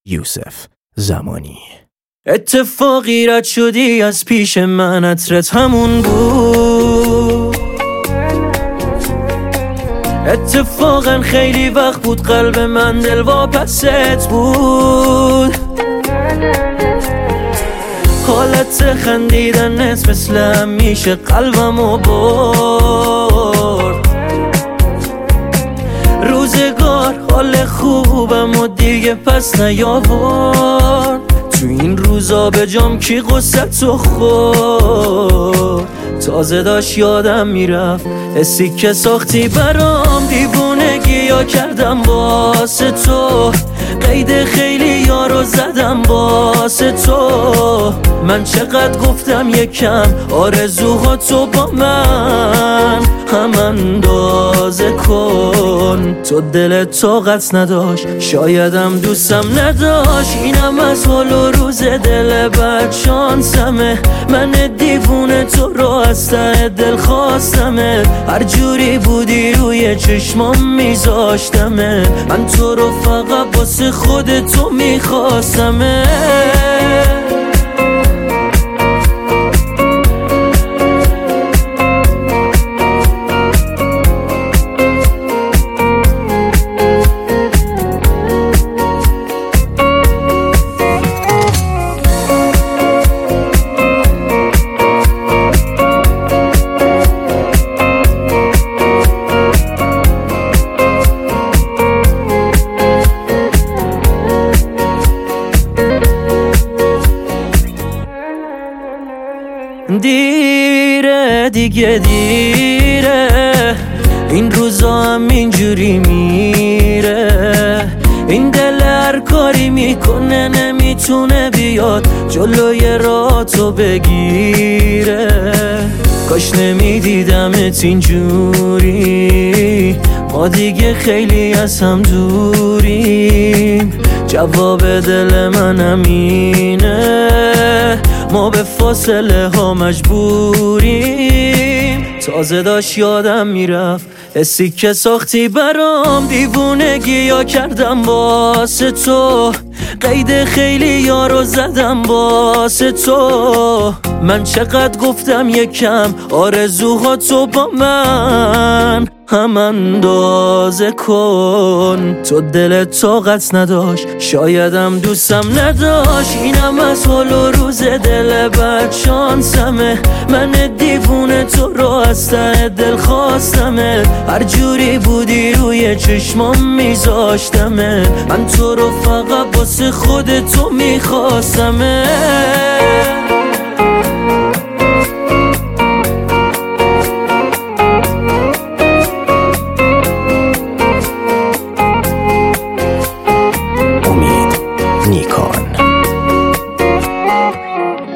یوسف زمانی. اتفاقی رد شدی از پیش من، عطرت همون بود. اتفاقا خیلی وقت بود قلب من دلواپست بود. حالت خندیدنت مثل همیشه قلبمو برد. روزگار حال خوبم و دیگه پس نیاورد. تو این روزا به جام کی قصتو خورد. تازه داشت یادم میرفت حسی که ساختی برام، دیوونگی یا کردم واسه تو. قید خیلی یارو زدم واسه تو. من چقدر گفتم یکم آرزوها تو با من هم اندازه کن. تو دلت طاقت نداشت، شایدم دوستم نداشت. اینم از حال و روز دل بد شانسمه. من دیوونه تو رو از ته دل خواستمه. هر جوری بودی روی چشمام میذاشتمه. من تو رو فقط واسه خودتو میخواستمه. دیره دیگه دیره، این روزا هم اینجوری میره. این دل هر کاری میکنه نمیتونه بیاد جلوی راهتو بگیره. کاش نمیدیدمت اینجوری، ما دیگه خیلی از هم دوریم. جواب دل من همینه، ما به فاصله ها مجبوریم. تازه داشت یادم میرفت حسی که ساختی برام، دیوونگی یا کردم واسه تو. قید خیلی یارو زدم واسه تو. من چقدر گفتم یکم آرزوها تو با من هم اندازه کن. تو دلت طاقت نداشت، شایدم دوستم نداشت. اینم از حال و روز دل بد شانسمه. من دیوونه تو رو از ته دل خواستمه. هر جوری بودی روی چشمام میذاشتمه. من تو رو فقط واسه خودتو میخواستمه. امید نیکان.